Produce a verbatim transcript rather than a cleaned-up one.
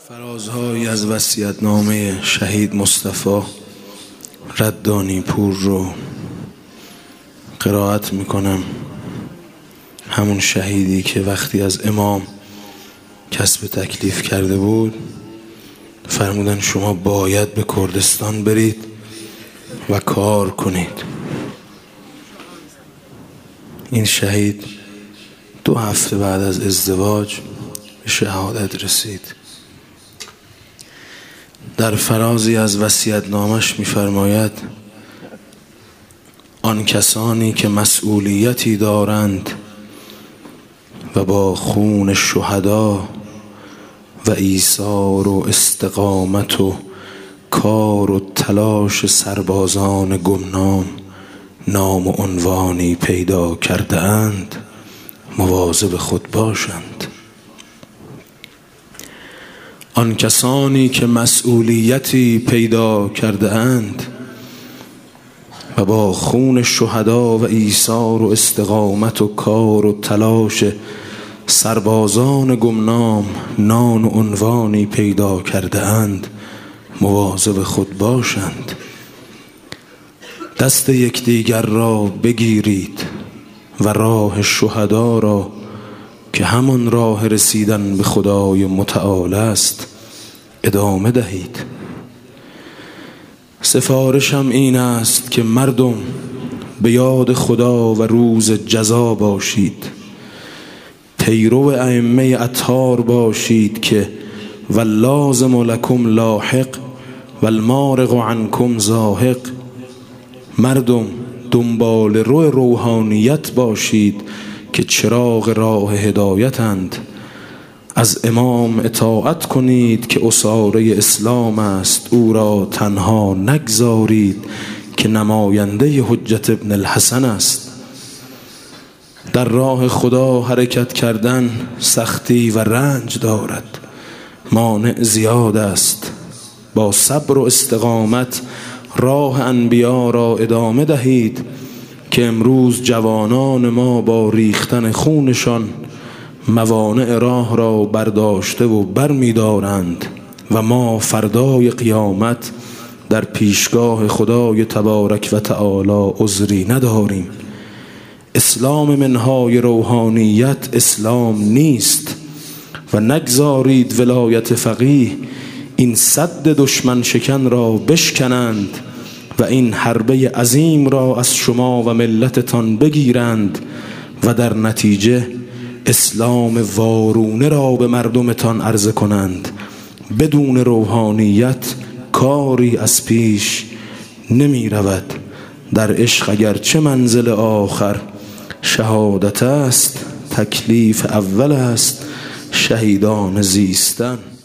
فرازهایی از وصیت‌نامه شهید مصطفی ردانی پور رو قرائت میکنم. همون شهیدی که وقتی از امام کسب تکلیف کرده بود فرمودن شما باید به کردستان برید و کار کنید. این شهید دو هفته بعد از ازدواج به شهادت رسید. در فرازی از وصیت‌نامش می‌فرماید آن کسانی که مسئولیتی دارند و با خون شهدا و ایثار و استقامت و کار و تلاش سربازان گمنام نام و عنوانی پیدا کرده اند مواظب خود باشند. آن کسانی که مسئولیتی پیدا کرده اند و با خون شهدا و ایثار و استقامت و کار و تلاش سربازان گمنام نام و عنوانی پیدا کرده اند مواظب خود باشند. دست یکدیگر را بگیرید و راه شهدا را که همان راه رسیدن به خدای متعال است ادامه دهید. سفارشم این است که مردم به یاد خدا و روز جزا باشید، پیرو ائمه اطهار باشید که واللازم لکم لاحق والمارق عنکم زاهق. مردم دنبال رو روحانیت باشید که چراغ راه هدایتند. از امام اطاعت کنید که اساره اسلام است، او را تنها نگذارید که نماینده حجت ابن الحسن است. در راه خدا حرکت کردن سختی و رنج دارد، مانع زیاد است. با صبر و استقامت راه انبیا را ادامه دهید که امروز جوانان ما با ریختن خونشان موانع راه را برداشته و بر می دارند و ما فردای قیامت در پیشگاه خدای تبارک و تعالی عذری نداریم. اسلام منهای روحانیت اسلام نیست و نگذارید ولایت فقیه این سد دشمن شکن را بشکنند و این حربه عظیم را از شما و ملتتان بگیرند و در نتیجه اسلام وارونه را به مردمتان عرضه کنند. بدون روحانیت کاری از پیش نمی رود. در عشق اگر چه منزل آخر شهادت است، تکلیف اول است شهیدان زیستن.